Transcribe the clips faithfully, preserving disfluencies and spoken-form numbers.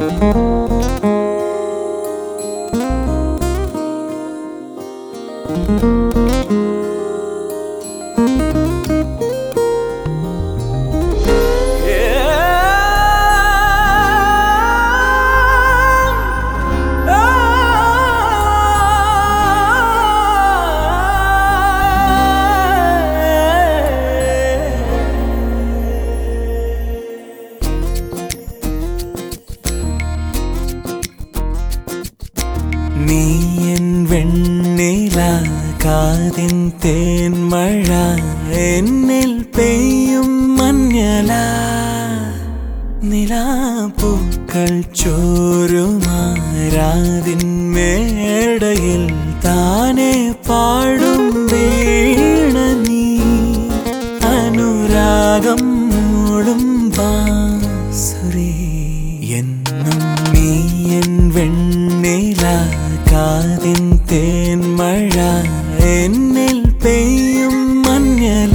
നീയൻ വെണ്ണില കാതിൻ തേൻ മഴ എന്നിൽ പെയ്യും മഞ്ഞല നിലാപ്പൂക്കൾ ചോരുമാരാതിൻ മേടയിൽ താനെ പാടും വീണ നീ അനുരാഗം മൂടും ബാസുരി എന്നും നീയൻ വെണ്ണില കാതിൻ തേൻ മഴ എന്നിൽ പെയ്യും മഞ്ഞല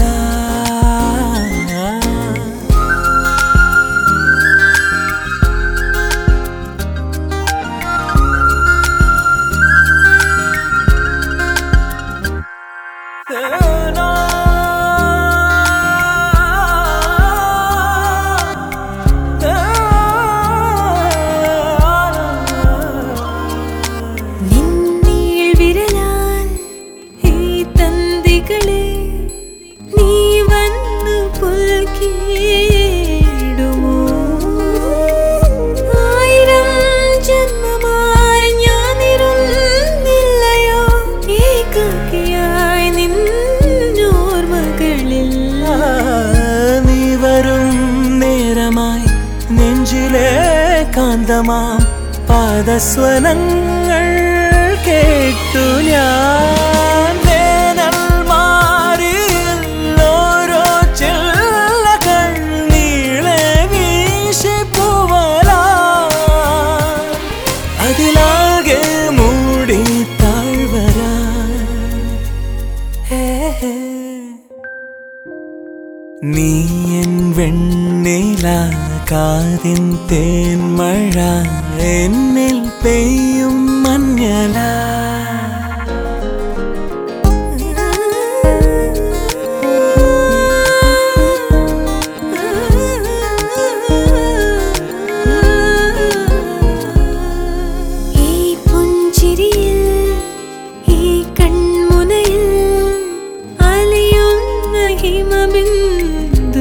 നെഞ്ചിലെ കാന്തമാം പാദസ്വനങ്ങൾ കേട്ടു ഞാൻ വേനൽ മാറിയിൽ ഓരോ ചില്ലകൾ നീളെ വീശി പൂവലാ അതിലാകെ മൂടി താഴ്വരാ നീയൻ വെണ്ണില കാതിൻ തേൻ മഴ എന്നിൽ പെയ്യും മഞ്ഞല ഈ പുഞ്ചിരിയിൽ ഈ കൺമുനയിൽ അലിയുന്ന ഹിമബിന്ദു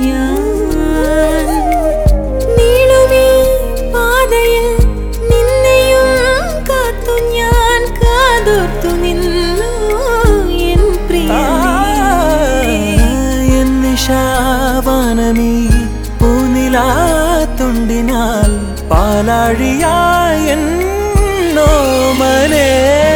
ശാവാനമീ പൂനിലാത്തുണ്ടിനാൽ പാലാഴിയായെന്നോ മനേ